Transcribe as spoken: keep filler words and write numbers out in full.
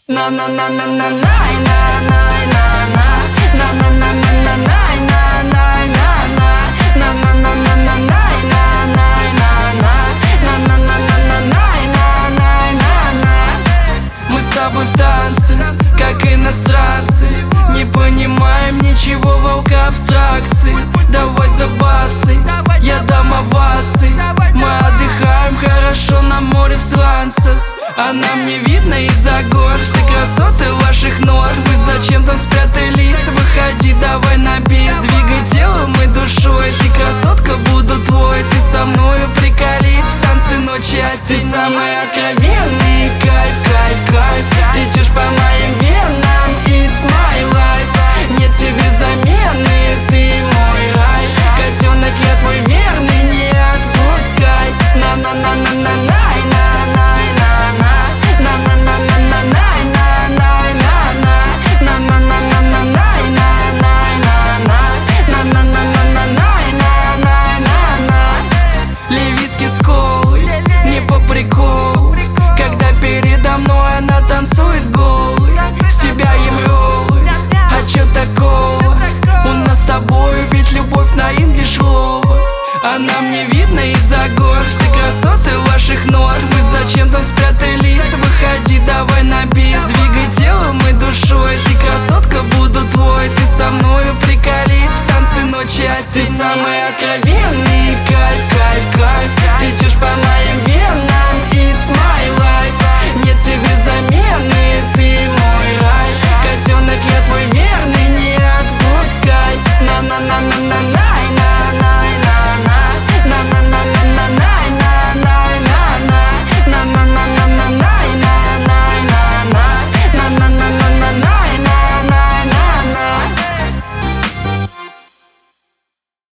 На на на на на най на най на на на на на на на най на най на на на на на на на най на най на на на на на на на най на най на на. Мы с тобой в танце, как иностранцы, не понимаем ничего, волка абстракций. Давай забацай, я дам оваций. Мы отдыхаем хорошо на море в сланцах, а нам не видно из-за гор все красоты ваших ног. Вы зачем там спрятались? Выходи, давай на бис. Двигай телом и душой, ты красотка, буду твой. Ты со мною приколись, в танце ночи оттянись. Ты самый откровенный кайф, кайф, кайф. Течешь по моим венам, it's my life. Нет тебе замены, ты мой рай. Котенок, я твой верный, не отпускай. На-на-на-на-на-най, на-най на-на. На-на-на-на-на-най, на-най на-на. На-на-на-на-на-най, на-най на-на. На-на-на-на-на-най, на-най на-на. Левицкий с колой, не по приколу, когда передо мной она танцует голой. С тебя им роллы, а чё такого? У нас с тобою ведь любовь на инглиш лова. А нам не видно из-за гор все красоты ваших ног. Мы зачем там спрятались?